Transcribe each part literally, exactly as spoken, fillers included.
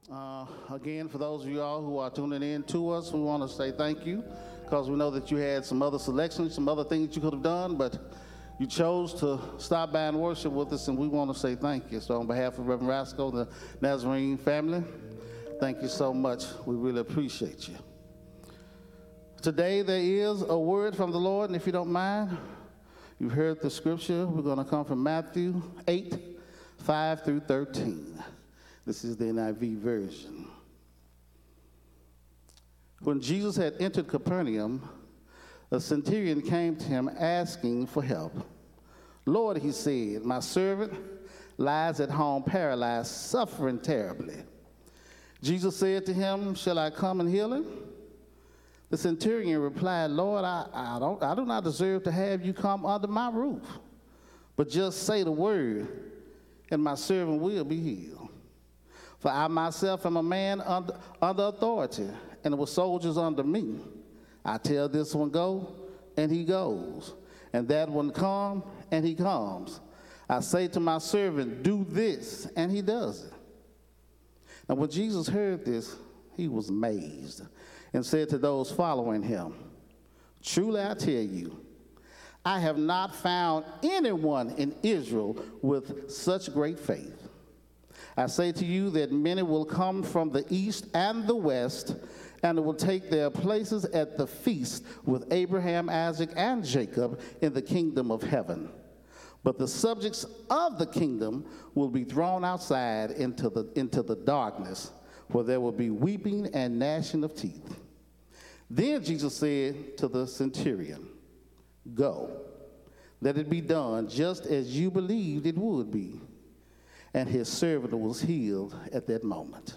Uh, again, for those of you all who are tuning in to us, we want to say thank you because we know that you had some other selections, some other things you could have done, but you chose to stop by and worship with us, and we want to say thank you. So on behalf of Reverend Rasco, the Nazarene family, thank you so much. We really appreciate you. Today there is a word from the Lord, and if you don't mind, you've heard the scripture. We're going to come from Matthew eight, five through thirteen. This is the N I V version. When Jesus had entered Capernaum, a centurion came to him asking for help. Lord, he said, my servant lies at home paralyzed, suffering terribly. Jesus said to him, shall I come and heal him? The centurion replied, Lord, I, I, don't, I do not deserve to have you come under my roof, but just say the word, and my servant will be healed. For I myself am a man under, under authority, and there were soldiers under me. I tell this one, go, and he goes. And that one, come, and he comes. I say to my servant, do this, and he does it. Now when Jesus heard this, he was amazed and said to those following him, truly I tell you, I have not found anyone in Israel with such great faith. I say to you that many will come from the east and the west, and will take their places at the feast with Abraham, Isaac, and Jacob in the kingdom of heaven. But the subjects of the kingdom will be thrown outside into the, into the darkness, where there will be weeping and gnashing of teeth. Then Jesus said to the centurion, go, let it be done just as you believed it would be. And his servant was healed at that moment.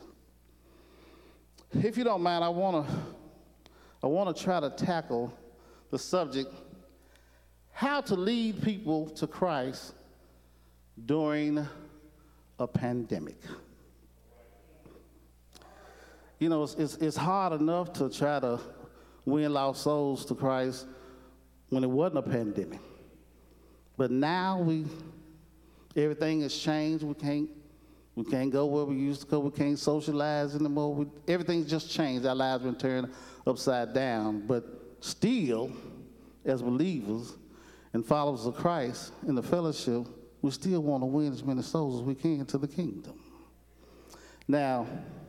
If you don't mind, I want to I want to try to tackle the subject, how to lead people to Christ during a pandemic. You know, it's, it's, it's hard enough to try to win lost souls to Christ when it wasn't a pandemic. But now we, everything has changed. We can't, we can't go where we used to go. We can't socialize anymore. We, everything's just changed. Our lives have been turned upside down. But still, as believers and followers of Christ in the fellowship, we still want to win as many souls as we can to the kingdom. Now,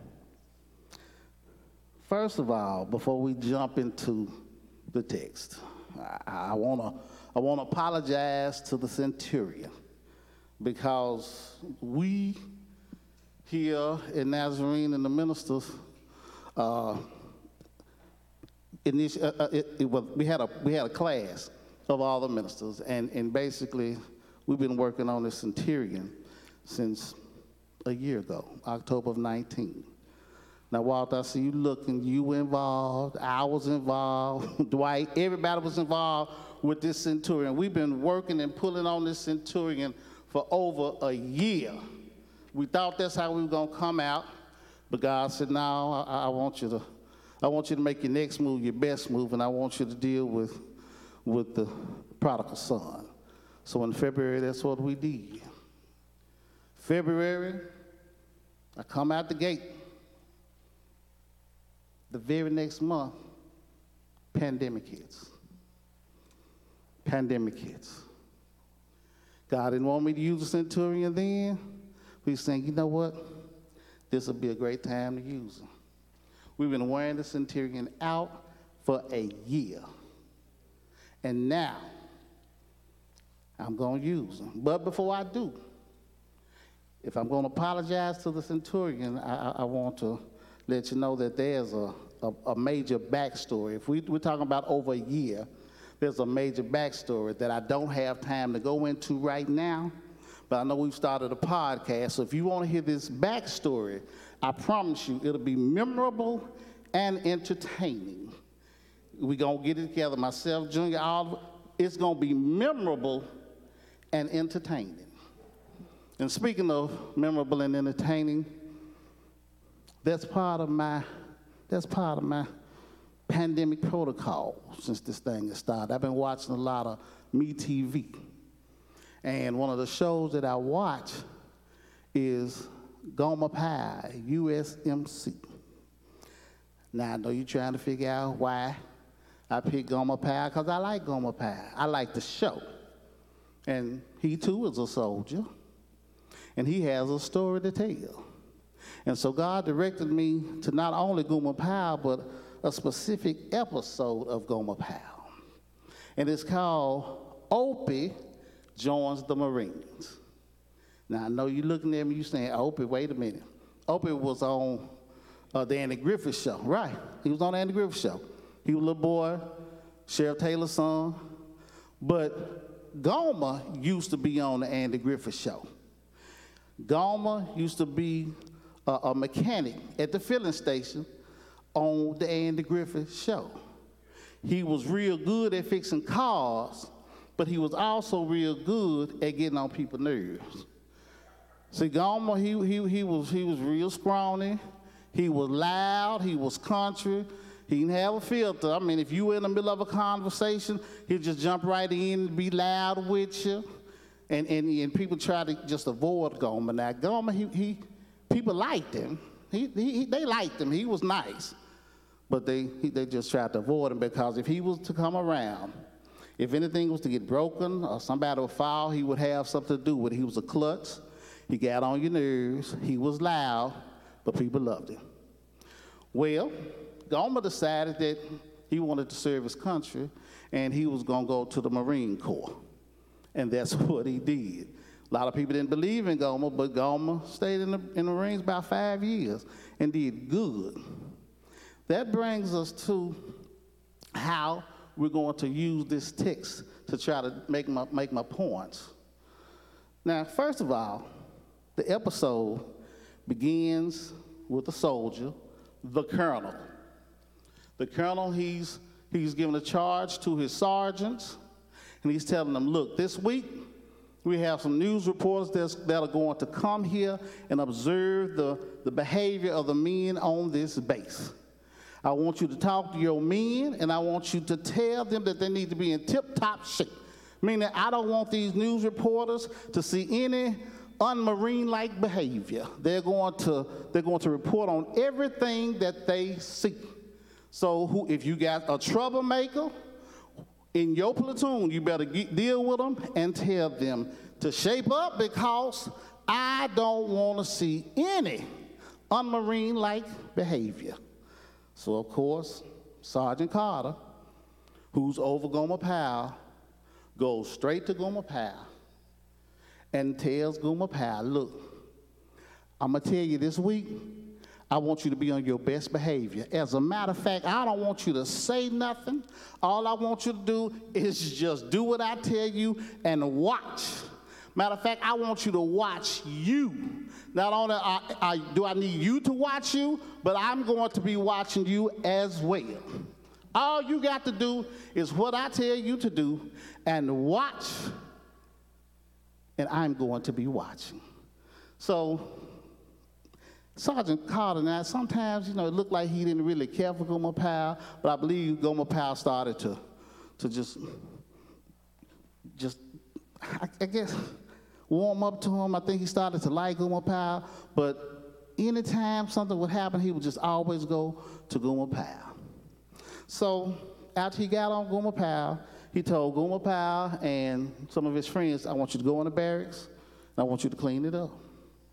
first of all, before we jump into the text, I, I want to I want to apologize to the centurion, because we here in Nazarene and the ministers, uh, initi- uh, uh, it, it was, we had a we had a class of all the ministers, and, and basically we've been working on this centurion since a year ago, October of nineteen. Now, Walter, I see you looking. You were involved. I was involved. Dwight, everybody was involved with this centurion. We've been working and pulling on this centurion for over a year. We thought that's how we were going to come out, but God said, no, I, I want you to I want you to make your next move your best move, and I want you to deal with, with the prodigal son. So in February, that's what we did. February, I come out the gate. The very next month, pandemic hits. Pandemic hits. God didn't want me to use the centurion then. We saying, you know what? This will be a great time to use him. We've been wearing the centurion out for a year. And now, I'm going to use him. But before I do, if I'm going to apologize to the centurion, I, I, I want to let you know that there's a, a, a major backstory. If we, we're talking about over a year, there's a major backstory that I don't have time to go into right now, but I know we've started a podcast, so if you want to hear this backstory, I promise you it'll be memorable and entertaining. We're going to get it together, myself, Junior, all, it's going to be memorable and entertaining. And speaking of memorable and entertaining, That's part of my, that's part of my pandemic protocol since this thing has started. I've been watching a lot of Me T V. And one of the shows that I watch is Gomer Pyle, U S M C. Now, I know you're trying to figure out why I picked Gomer Pyle, because I like Gomer Pyle. I like the show. And he, too, is a soldier. And he has a story to tell. And so God directed me to not only Gomer Pyle, but a specific episode of Gomer Pyle. And it's called Opie Joins the Marines. Now, I know you're looking at me, you're saying, Opie, wait a minute. Opie was on uh, the Andy Griffith Show, right? He was on the Andy Griffith Show. He was a little boy, Sheriff Taylor's son. But Gomer used to be on the Andy Griffith Show. Gomer used to be a, a mechanic at the filling station on the Andy Griffith Show. He was real good at fixing cars, but he was also real good at getting on people's nerves. See, Gomer, he, he, he, was, he was real scrawny. He was loud. He was country. He didn't have a filter. I mean, if you were in the middle of a conversation, he'd just jump right in and be loud with you. And, and, and people try to just avoid Gomer. Now, Gomer, he, he, people liked him. He, he, they liked him. He was nice. But they, he, they just tried to avoid him, because if he was to come around, if anything was to get broken or somebody would fall, he would have something to do with it. He was a klutz. He got on your nerves. He was loud, but people loved him. Well, Gomer decided that he wanted to serve his country, and he was going to go to the Marine Corps. And that's what he did. A lot of people didn't believe in Gomer, but Gomer stayed in the, in the Marines about five years and did good. That brings us to how we're going to use this text to try to make my, make my points. Now, first of all, the episode begins with a soldier, the colonel. The colonel, he's, he's giving a charge to his sergeants, and he's telling them, look, this week we have some news reporters that's, that are going to come here and observe the, the behavior of the men on this base. I want you to talk to your men, and I want you to tell them that they need to be in tip-top shape. Meaning, I don't want these news reporters to see any un-marine-like behavior. They're going to, they're going to report on everything that they see. So who, if you got a troublemaker in your platoon, you better get, deal with them and tell them to shape up, because I don't want to see any un-marine-like behavior. So, of course, Sergeant Carter, who's over Gomer Pyle, goes straight to Gomer Pyle and tells Gomer Pyle, look, I'm going to tell you this week, I want you to be on your best behavior. As a matter of fact, I don't want you to say nothing. All I want you to do is just do what I tell you and watch. Matter of fact, I want you to watch you. Not only I, I, do I need you to watch you, but I'm going to be watching you as well. All you got to do is what I tell you to do and watch, and I'm going to be watching. So Sergeant Carter, now sometimes, you know, it looked like he didn't really care for Gomer Pyle, but I believe Gomer Pyle started to, to just, just, I, I guess, warm up to him. I think he started to like Gomer Pyle, but anytime something would happen, he would just always go to Gomer Pyle. So after he got on Gomer Pyle, he told Gomer Pyle and some of his friends, I want you to go in the barracks, and I want you to clean it up.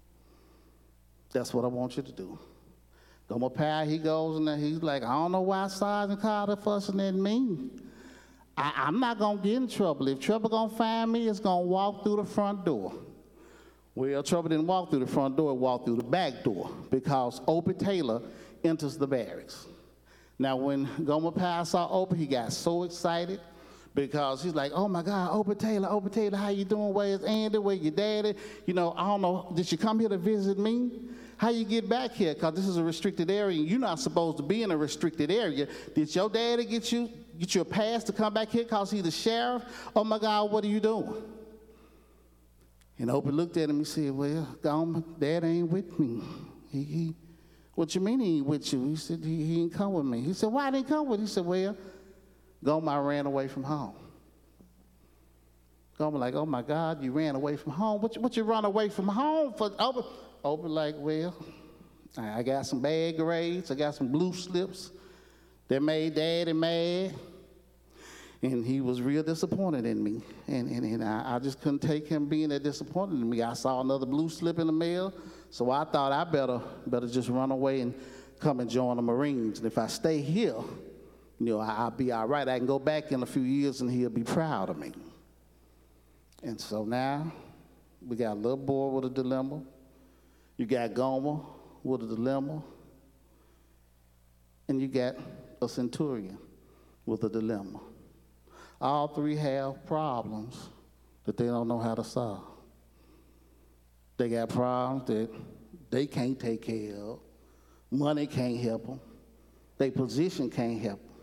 That's what I want you to do. Gomer Pyle, he goes, and he's like, I don't know why Sergeant Carter fussing at me. I, I'm not going to get in trouble. If trouble going to find me, it's going to walk through the front door. Well, trouble didn't walk through the front door, it walked through the back door, because Opie Taylor enters the barracks. Now, when Gomer Pyle saw Opie, he got so excited, because he's like, oh my God, Opie Taylor, Opie Taylor, how you doing? Where's Andy? Where's your daddy? You know, I don't know, did you come here to visit me? How you get back here? Because this is a restricted area, and you're not supposed to be in a restricted area. Did your daddy get you get you a pass to come back here because he's the sheriff? Oh my God, what are you doing? And Opie looked at him and said, well, Gomer, Dad ain't with me. He, he, what you mean he ain't with you? He said, he, he ain't come with me. He said, why didn't he come with you? He said, well, Gomer ran away from home. Gomer like, oh my God, you ran away from home. What you, what you run away from home for? Opie, Open like, well, I got some bad grades. I got some blue slips that made Daddy mad. And he was real disappointed in me. And, and, and I, I just couldn't take him being that disappointed in me. I saw another blue slip in the mail, so I thought I better, better just run away and come and join the Marines. And if I stay here, you know, I, I'll be all right. I can go back in a few years and he'll be proud of me. And so now we got a little boy with a dilemma. You got Gomer with a dilemma. And you got a centurion with a dilemma. All three have problems that they don't know how to solve. They got problems that they can't take care of. Money can't help them. Their position can't help them.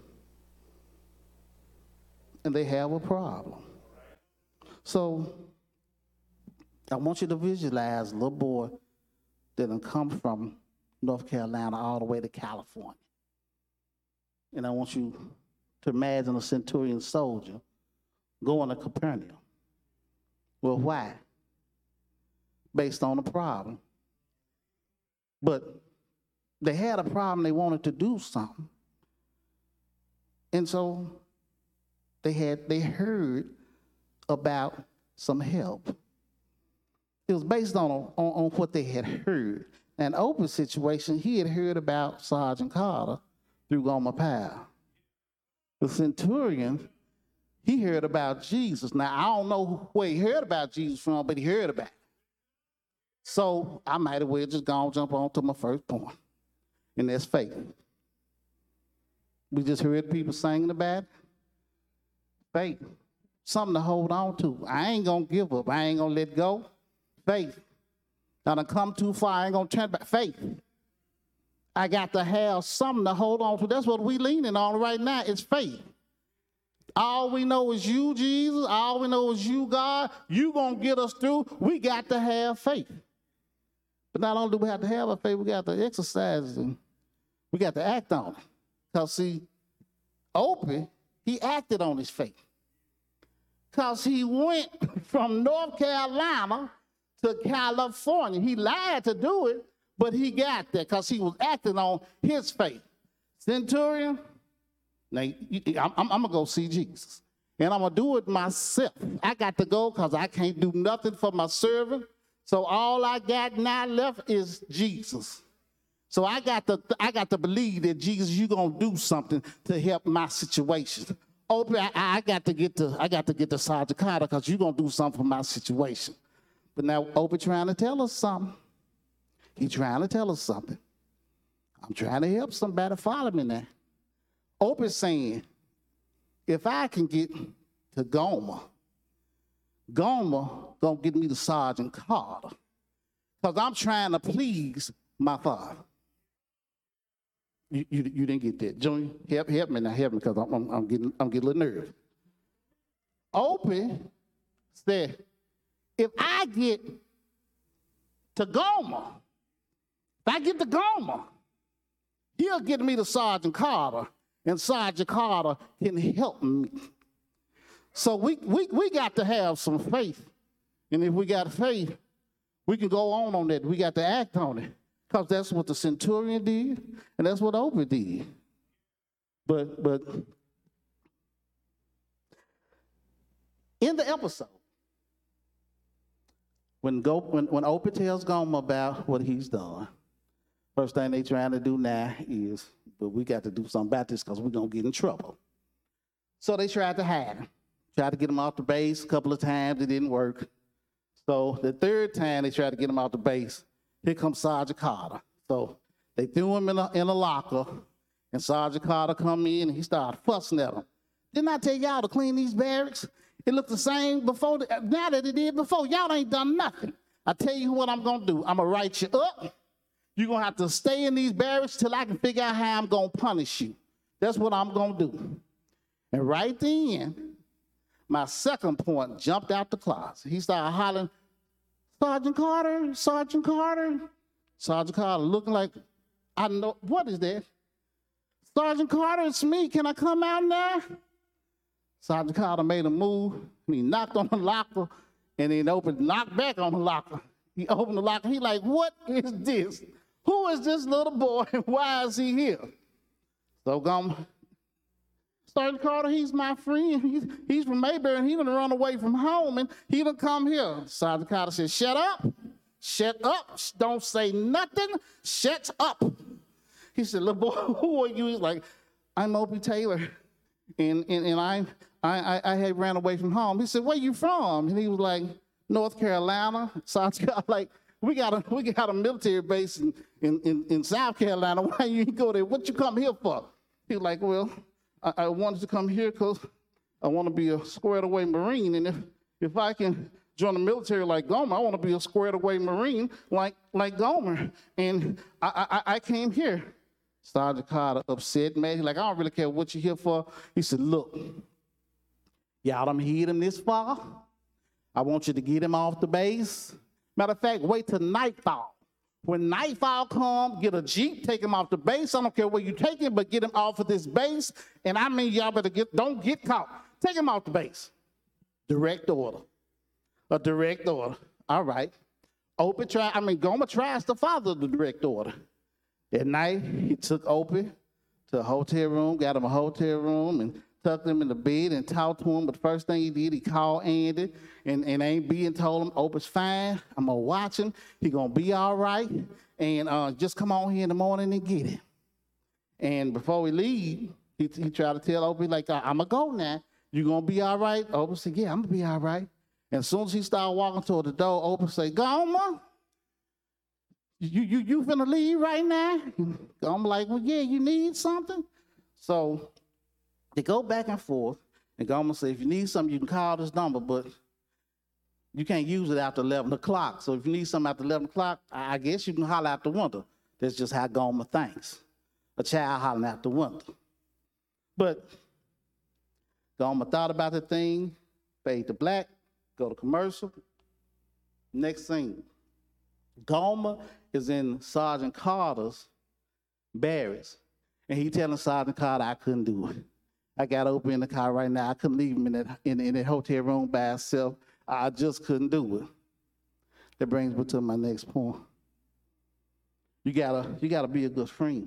And they have a problem. So I want you to visualize a little boy that done come from North Carolina all the way to California. And I want you to imagine a centurion soldier going to Capernaum. Well, why? Based on a problem. But they had a problem, they wanted to do something. And so they had they heard about some help. It was based on, on, on what they had heard. An open situation, he had heard about Sergeant Carter through Gomer Pyle. The centurion, he heard about Jesus. Now, I don't know where he heard about Jesus from, but he heard about it. So I might as well just go and jump on to my first point, and that's faith. We just heard people singing about it. Faith, something to hold on to. I ain't going to give up. I ain't going to let go. Faith. I done come too far. I ain't going to turn back. Faith. I got to have something to hold on to. That's what we leaning on right now is faith. All we know is you, Jesus. All we know is you, God. You going to get us through. We got to have faith. But not only do we have to have a faith, we got to exercise and we got to act on it. Because, see, Opie, he acted on his faith. Because he went from North Carolina to California. He lied to do it, but he got there because he was acting on his faith. Centurion, now, I'm, I'm, I'm going to go see Jesus. And I'm going to do it myself. I got to go because I can't do nothing for my servant. So all I got now left is Jesus. So I got to, I got to believe that, Jesus, you're going to do something to help my situation. Opie, I, I got to get to, I got to get to Sergeant Carter because you're going to do something for my situation. But now Opie trying to tell us something. He's trying to tell us something. I'm trying to help somebody follow me now. Opie's saying, if I can get to Gomer, Gomer gonna get me to Sergeant Carter because I'm trying to please my father. You, you, you didn't get that. Junior, help, help me now, help me because I'm, I'm, I'm, getting, I'm getting a little nervous. Opie said, if I get to Gomer, if I get to Gomer, he'll get me to Sergeant Carter, and Sergeant Carter can help me. So we, we, we got to have some faith. And if we got faith, we can go on on that. We got to act on it. Because that's what the centurion did, and that's what Opie did. But, but in the episode, when, Go, when, when Opie tells Gomer about what he's done, first thing they trying to do now is, but we got to do something about this because we're going to get in trouble. So they tried to hide him. Tried to get him off the base a couple of times. It didn't work. So the third time they tried to get him off the base, here comes Sergeant Carter. So they threw him in a, in a locker, and Sergeant Carter come in, and he started fussing at him. Didn't I tell y'all to clean these barracks? It looked the same before, the, now that it did before. Y'all ain't done nothing. I tell you what I'm going to do. I'm going to write you up. You're going to have to stay in these barracks till I can figure out how I'm going to punish you. That's what I'm going to do. And right then, my second point jumped out the closet. He started hollering, Sergeant Carter, Sergeant Carter. Sergeant Carter looking like, I know, what is that? Sergeant Carter, it's me. Can I come out now? Sergeant Carter made a move, and he knocked on the locker, and then opened, knocked back on the locker, He opened the locker. He like, what is this? Who is this little boy and why is he here? So Gomer, Sergeant Carter, he's my friend. He's, he's from Mayberry and he done run away from home and he done come here. Sergeant Carter said, shut up. Shut up. Don't say nothing. Shut up. He said, little boy, who are you? He's like, I'm Opie Taylor. And, and, and I, I, I had ran away from home. He said, where you from? And he was like, North Carolina. Sergeant Carter, like, we got a, we got a military base in, in, in, in South Carolina. Why you go there? What you come here for? He was like, well, I, I wanted to come here because I want to be a squared away Marine. And if, if I can join the military like Gomer, I want to be a squared away Marine like, like Gomer. And I, I, I came here. Sergeant Carter upset, man. He's like, I don't really care what you're here for. He said, look, y'all done hit him this far. I want you to get him off the base. Matter of fact, wait till nightfall. When nightfall comes, get a Jeep, take him off the base. I don't care where you take him, but get him off of this base. And I mean, y'all better get, don't get caught. Take him off the base. Direct order. A direct order. All right. Opie try, I mean, Gomer tries to follow the direct order. At night, he took Opie to a hotel room, got him a hotel room, and tucked him in the bed and talked to him. But the first thing he did, he called Andy, and, and Aunt B and told him, Opie's fine. I'm going to watch him. He going to be all right. And uh, just come on here in the morning and get him. And before we leave, he, he tried to tell Opie, like, I'm going to go now. You going to be all right? Opie said, yeah, I'm going to be all right. And as soon as he started walking toward the door, Opie said, Gomer, you, you, you finna leave right now? I'm like, well, yeah, you need something? So they go back and forth, and Gomer said, if you need something, you can call this number, but you can't use it after eleven o'clock. So if you need something after eleven o'clock, I guess you can holler out the window. That's just how Gomer thinks. A child hollering out the window. But Gomer thought about the thing, fade to black, go to commercial. Next scene. Gomer is in Sergeant Carter's barracks, and he telling Sergeant Carter, I couldn't do it. I got Opie in the car right now. I couldn't leave him in that, in, in that hotel room by himself. I just couldn't do it. That brings me to my next point. You gotta, you gotta be a good friend.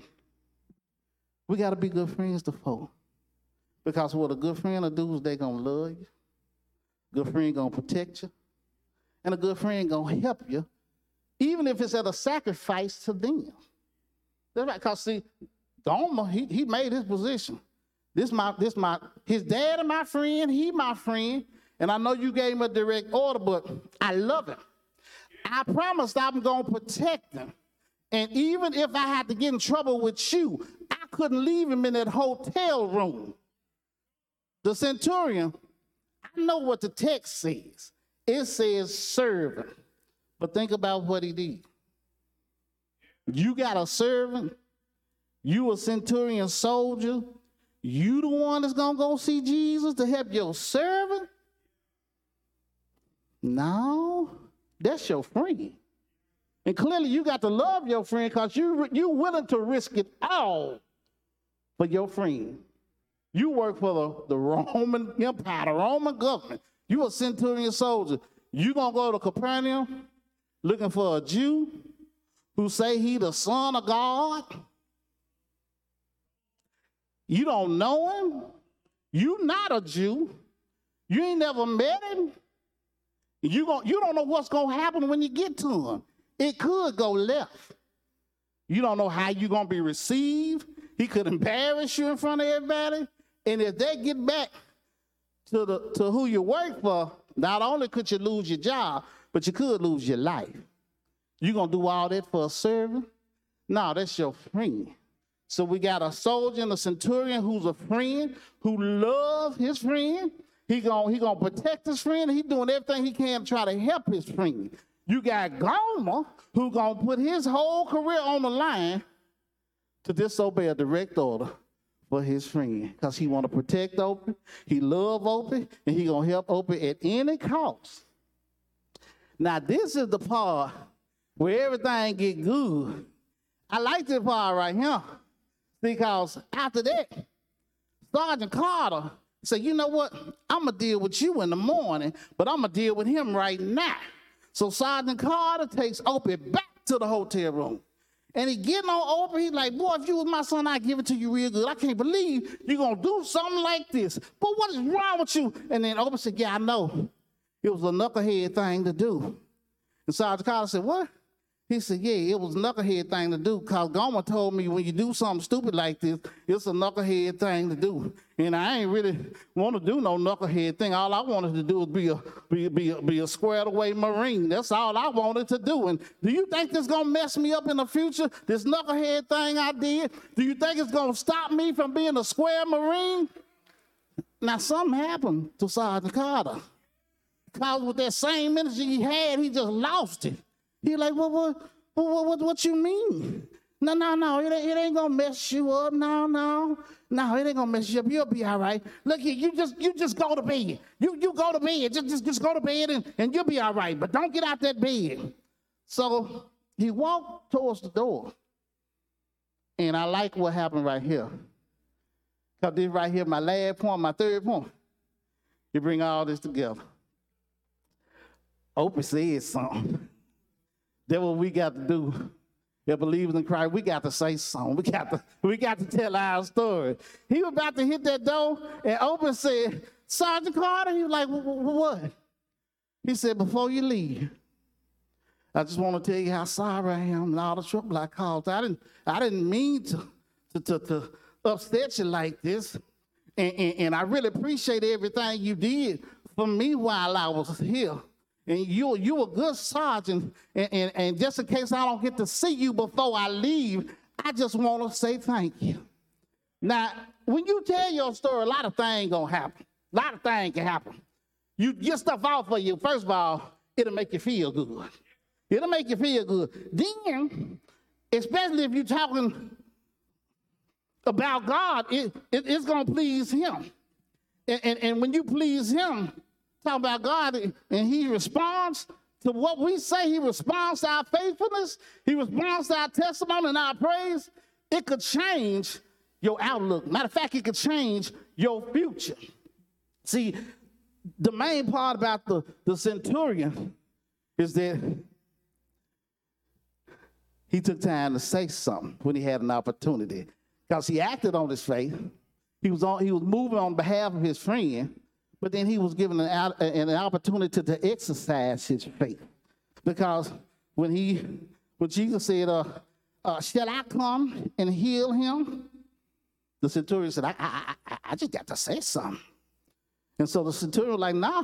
We gotta be good friends to folk. Because what a good friend will do is they gonna love you. Good friend gonna protect you. And a good friend gonna help you, even if it's at a sacrifice to them. That's right, because see, Gomer, he, he made his position. This my, this my, his dad and my friend, he my friend, and I know you gave him a direct order, but I love him. I promised I'm gonna protect him. And even if I had to get in trouble with you, I couldn't leave him in that hotel room. The centurion, I know what the text says. It says servant. But think about what he did. You got a servant. You a centurion soldier. You the one that's going to go see Jesus to help your servant? No, that's your friend. And clearly you got to love your friend because you, you're willing to risk it all for your friend. You work for the, the Roman Empire, the Roman government. You a centurion soldier. You going to go to Capernaum looking for a Jew who say he the son of God? You don't know him. You not a Jew. You ain't never met him. You, gon- you don't know what's going to happen when you get to him. It could go left. You don't know how you're going to be received. He could embarrass you in front of everybody. And if they get back to, the, to who you work for, not only could you lose your job, but you could lose your life. You going to do all that for a servant? No, that's your friend. So we got a soldier and a centurion who's a friend, who loves his friend. He going he gonna protect his friend. He's doing everything he can to try to help his friend. You got Gomer, who going to put his whole career on the line to disobey a direct order for his friend. Because he want to protect Opie. He love Opie, and he going to help Opie at any cost. Now, this is the part where everything get good. I like this part right here. Because after that, Sergeant Carter said, you know what? I'm going to deal with you in the morning, but I'm going to deal with him right now. So Sergeant Carter takes Opie back to the hotel room. And he getting on Opie, he's like, boy, if you was my son, I'd give it to you real good. I can't believe you're going to do something like this. But what is wrong with you? And then Opie said, yeah, I know. It was a knucklehead thing to do. And Sergeant Carter said, what? He said, yeah, it was a knucklehead thing to do because Gomer told me when you do something stupid like this, it's a knucklehead thing to do. And I ain't really want to do no knucklehead thing. All I wanted to do was be a, be, be a, be a squared away Marine. That's all I wanted to do. And do you think this is going to mess me up in the future, this knucklehead thing I did? Do you think it's going to stop me from being a square Marine? Now, something happened to Sergeant Carter. Because with that same energy he had, he just lost it. He like, what, what, what, what, what you mean? No, no, no, it, it ain't gonna mess you up. No, no, no, it ain't gonna mess you up. You'll be all right. Look here, you just, you just go to bed. You, you go to bed. Just, just, just go to bed and, and you'll be all right. But don't get out that bed. So he walked towards the door, and I like what happened right here. Cause this right here, my last point, my third point. You bring all this together. Opie said something. That's what we got to do. As believers in Christ, we got to say something. We got to, we got to tell our story. He was about to hit that door, and Opie said, Sergeant Carter, he was like, what? He said, before you leave, I just want to tell you how sorry I am and all the trouble I caused. I didn't, I didn't mean to, to, to, to upset you like this, and, and, and I really appreciate everything you did for me while I was here. And you, you a good sergeant, and, and, and just in case I don't get to see you before I leave, I just want to say thank you. Now, when you tell your story, a lot of things gonna happen. A lot of things can happen. You get stuff out for you. First of all, it'll make you feel good. It'll make you feel good. Then, especially if you're talking about God, it, it, it's gonna please him. And, and, and when you please him, talk about God, and he responds to what we say. He responds to our faithfulness. He responds to our testimony and our praise. It could change your outlook. Matter of fact, it could change your future. See, the main part about the, the centurion is that he took time to say something when he had an opportunity, because he acted on his faith. He was on, he was moving on behalf of his friend. But then he was given an, an opportunity to exercise his faith. Because when he, when Jesus said, uh, uh, shall I come and heal him? The centurion said, I, I, I, I just got to say something. And so the centurion was like, nah,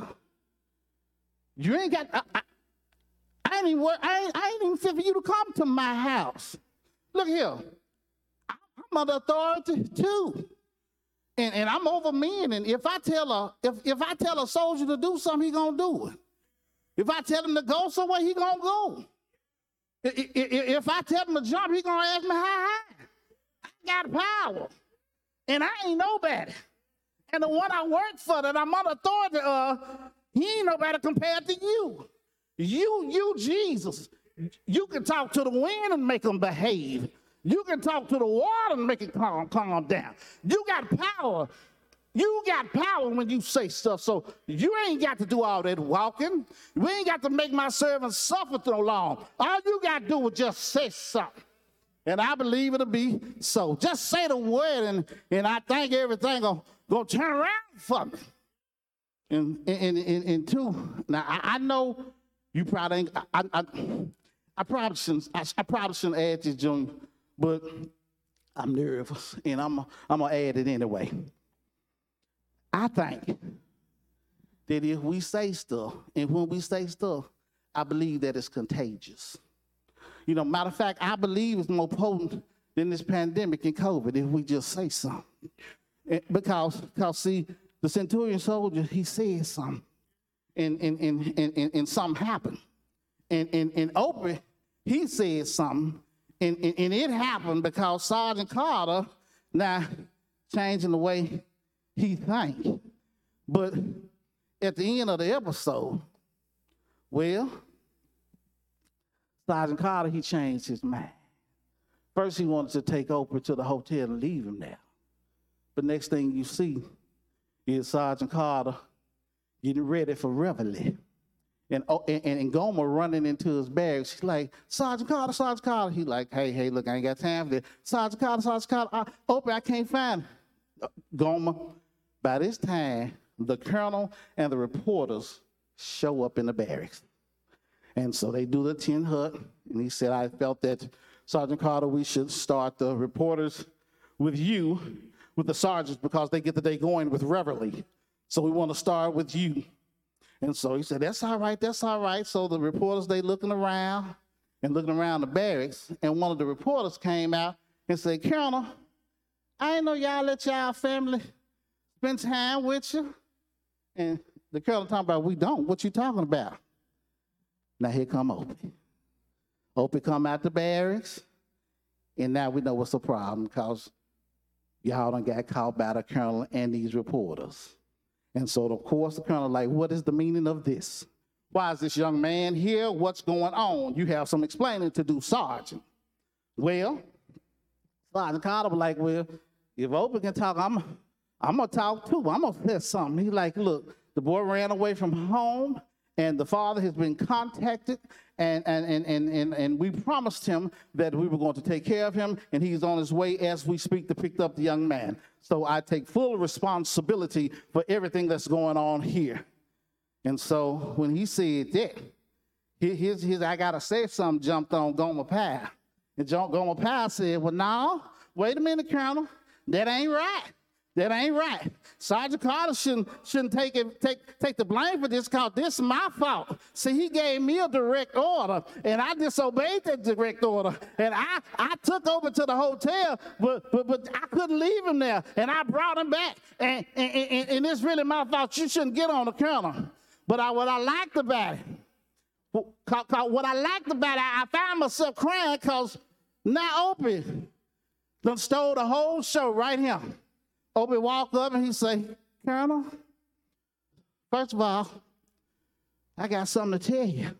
you ain't got, I, I, I, ain't even, I, ain't, I ain't even fit for you to come to my house. Look here, I'm under authority too. And, and I'm over men, and if I tell a if, if I tell a soldier to do something, he gonna do it. If I tell him to go somewhere, he gonna go. If, if, if I tell him to jump, he gonna ask me how high. I got power, and I ain't nobody. And the one I work for, that I'm on authority of, he ain't nobody compared to you. You, you, Jesus. You can talk to the wind and make them behave. You can talk to the water and make it calm, calm down. You got power. You got power when you say stuff. So you ain't got to do all that walking. We ain't got to make my servants suffer so long. All you got to do is just say something. And I believe it'll be so. Just say the word, and, and I think everything gonna, gonna turn around for me. And, and, and, and two, now I, I know you probably ain't, I, I, I probably shouldn't, I, I probably shouldn't add this, Junior. But I'm nervous, and I'm, I'm going to add it anyway. I think that if we say stuff, and when we say stuff, I believe that it's contagious. You know, matter of fact, I believe it's more potent than this pandemic and COVID if we just say something. Because, because see, the centurion soldier, he said something, and, and, and, and, and, and something happened. And, and, and Opie, he said something, And, and, and it happened because Sergeant Carter now changing the way he thinks. But at the end of the episode, well, Sergeant Carter, he changed his mind. First, he wanted to take Opie to the hotel and leave him there. But next thing you see is Sergeant Carter getting ready for reveille. And, oh, and, and Gomer running into his barracks. She's like, Sergeant Carter, Sergeant Carter. He's like, hey, hey, look, I ain't got time for this. Sergeant Carter, Sergeant Carter, I, Opie, I can't find him. Gomer. By this time, the colonel and the reporters show up in the barracks. And so they do the tin hut. And he said, I felt that, Sergeant Carter, we should start the reporters with you, with the sergeants, because they get the day going with reverently. So we want to start with you. And so he said, that's all right, that's all right. So the reporters, they looking around and looking around the barracks, and one of the reporters came out and said, Colonel, I didn't know y'all let y'all family spend time with you. And the colonel talking about, we don't. What you talking about? Now here come Opie. Opie come out the barracks, and now we know what's the problem, because y'all done got caught by the colonel and these reporters. And so, of course, the colonel like, what is the meaning of this? Why is this young man here? What's going on? You have some explaining to do, Sergeant. Well, Sergeant Carter was like, well, if Opie can talk, I'm, I'm going to talk too. I'm going to say something. He's like, look, the boy ran away from home, and the father has been contacted, and, and, and, and, and, and we promised him that we were going to take care of him, and he's on his way as we speak to pick up the young man. So I take full responsibility for everything that's going on here. And so when he said that, his, his I got to say something jumped on Gomer Pyle. And John, Gomer Pyle said, well, no, wait a minute, Colonel. That ain't right. That ain't right. Sergeant Carter shouldn't, shouldn't take, it, take, take the blame for this, because this is my fault. See, he gave me a direct order, and I disobeyed that direct order. And I, I took over to the hotel, but, but, but I couldn't leave him there. And I brought him back. And, and, and, and it's really my fault. You shouldn't get on the colonel. But I, what I liked about it, what I liked about it, I found myself crying, because now Opie done stole the whole show right here. Opie walked up and he say, Colonel, first of all, I got something to tell you.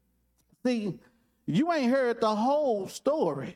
See, you ain't heard the whole story.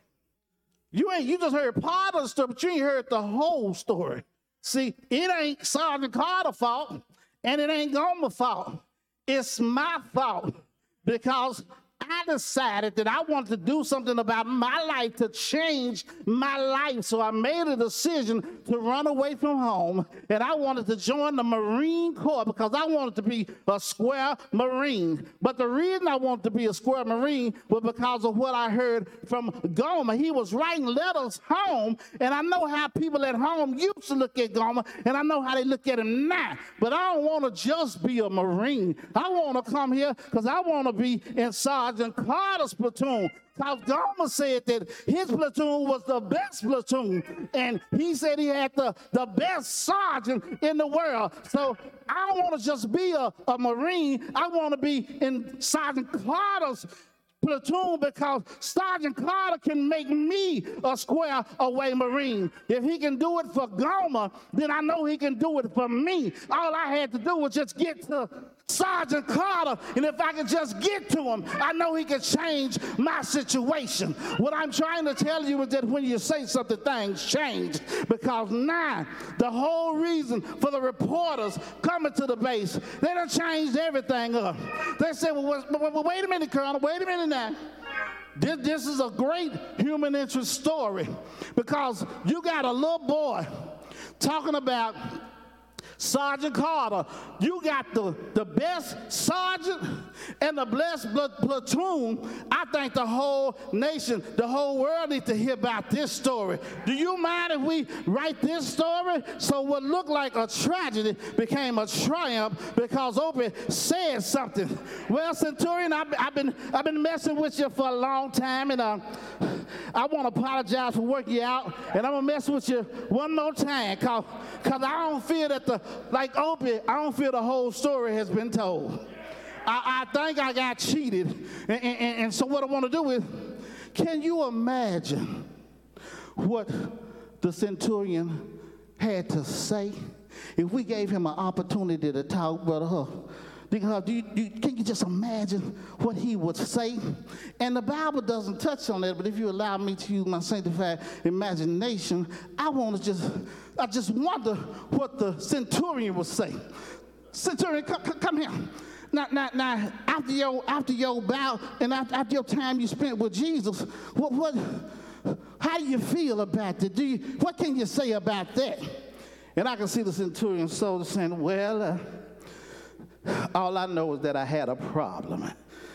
You ain't, you just heard part of the story, but you ain't heard the whole story. See, it ain't Sergeant Carter's fault, and it ain't Gomer's fault. It's my fault, because I decided that I wanted to do something about my life to change my life. So I made a decision to run away from home, and I wanted to join the Marine Corps because I wanted to be a square Marine. But the reason I wanted to be a square Marine was because of what I heard from Gomer. He was writing letters home, and I know how people at home used to look at Gomer, and I know how they look at him now. But I don't want to just be a Marine. I want to come here because I want to be in Sergeant Carter's platoon. Because Gomer said that his platoon was the best platoon, and he said he had the, the best sergeant in the world. So I don't want to just be a, a Marine. I want to be in Sergeant Carter's platoon, because Sergeant Carter can make me a square away Marine. If he can do it for Gomer, then I know he can do it for me. All I had to do was just get to Sergeant Carter, and if I could just get to him, I know he can change my situation. What I'm trying to tell you is that when you say something, things change, because now the whole reason for the reporters coming to the base, they done changed everything up. They said, well, well, wait a minute, Colonel, wait a minute now. This, this is a great human interest story, because you got a little boy talking about Sergeant Carter. You got the, the best sergeant and the best platoon. I think the whole nation, the whole world needs to hear about this story. Do you mind if we write this story? So what looked like a tragedy became a triumph because Opie said something. Well, Centurion, I've, I've, been, I've been messing with you for a long time, and uh, I want to apologize for working you out, and I'm going to mess with you one more time, because I don't feel that the Like Opie, I don't feel the whole story has been told. I, I think I got cheated. And, and, and so what I want to do is, can you imagine what the centurion had to say if we gave him an opportunity to talk, Brother Huff? Do you, do you, can you just imagine what he would say? And the Bible doesn't touch on that, but if you allow me to use my sanctified imagination, I want to just, I just wonder what the centurion would say. Centurion, come, come here. Now, now, now after your after your bow and after, after your time you spent with Jesus, what what how do you feel about that? Do you what can you say about that? And I can see the centurion soldier saying, well, uh, all I know is that I had a problem.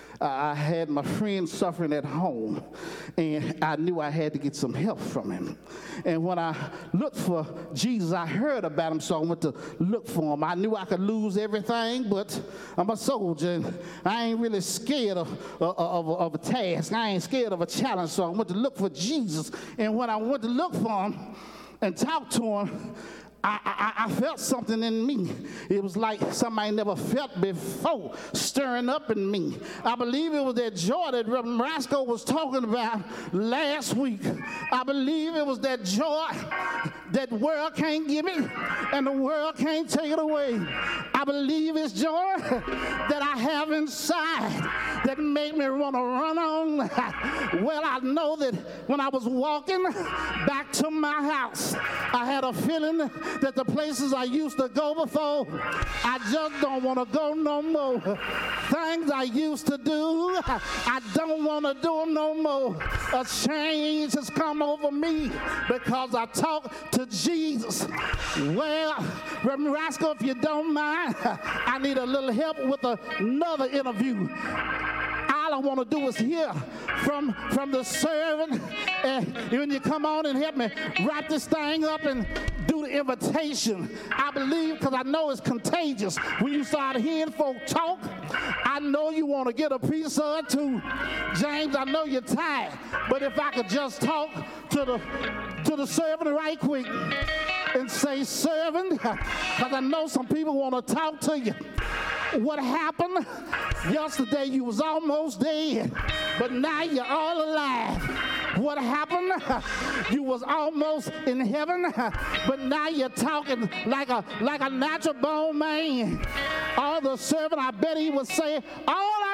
I had my friend suffering at home, and I knew I had to get some help from him. And when I looked for Jesus, I heard about him, so I went to look for him. I knew I could lose everything, but I'm a soldier, and I ain't really scared of, of, of, of a task. I ain't scared of a challenge, so I went to look for Jesus. And when I went to look for him and talk to him, I, I, I felt something in me. It was like something I never felt before stirring up in me. I believe it was that joy that Reverend Roscoe was talking about last week. I believe it was that joy that the world can't give me and the world can't take it away. I believe it's joy that I have inside that made me want to run on. Well, I know that when I was walking back to my house, I had a feeling that the places I used to go before, I just don't want to go no more. Things I used to do, I don't want to do them no more. A change has come over me because I talked to Jesus. Well, Reverend Roscoe, if you don't mind, I need a little help with another interview. All I want to do is hear from, from the servant. And when you come on and help me wrap this thing up and do the invitation, I believe, because I know it's contagious. When you start hearing folk talk, I know you want to get a piece of it too. James, I know you're tired, but if I could just talk to the, to the servant right quick and say, servant, because I know some people want to talk to you. What happened? Yesterday you was almost dead, but now you're all alive. What happened? You was almost in heaven, but now you're talking like a like a natural born man. All the servant, I bet he would say, all I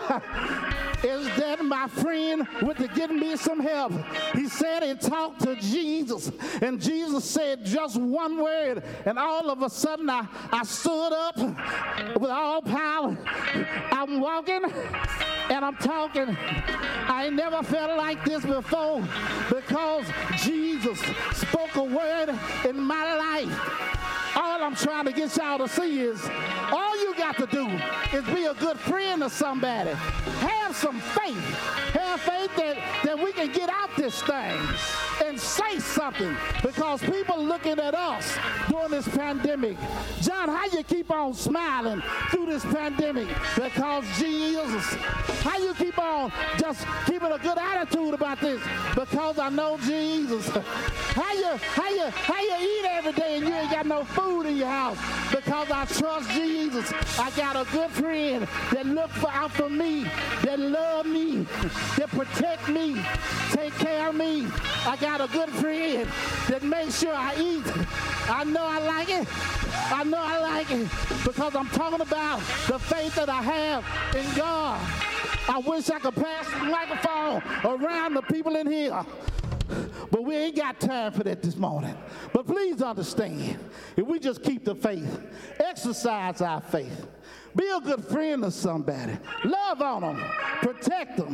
know is that my friend went to get me some help. He said he talked to Jesus, and Jesus said just one word, and all of a sudden I, I stood up with all power. I'm walking and I'm talking. I ain't never felt like this before because Jesus spoke a word in my life. All I'm trying to get y'all to see is all you got to do is be a good friend to somebody. Have some faith. Have faith that, that we can get out this thing and say something, because people looking at us during this pandemic. John, how you keep on smiling through this pandemic? Because Jesus. How you keep on just keeping a good attitude about this? Because I know Jesus. How you how you how you eat every day and you ain't got no food in your house? Because I trust Jesus. I got a good friend that look for, out for me, that love me, that protect me, take care of me. I got a good friend that makes sure I eat. I know I like it. I know I like it because I'm talking about the faith that I have in God. I wish I could pass the microphone around the people in here, but we ain't got time for that this morning. But please understand, if we just keep the faith, exercise our faith, be a good friend to somebody, love on them, protect them,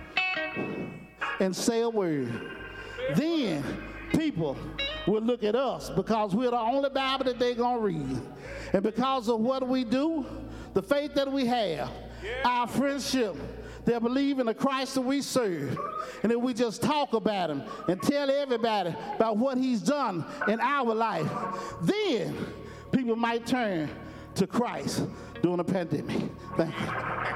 and say a word, then people will look at us because we're the only Bible that they're going to read. And because of what we do, the faith that we have, our friendship, they believe in the Christ that we serve. And if we just talk about him and tell everybody about what he's done in our life, then people might turn to Christ during the pandemic. Thank you.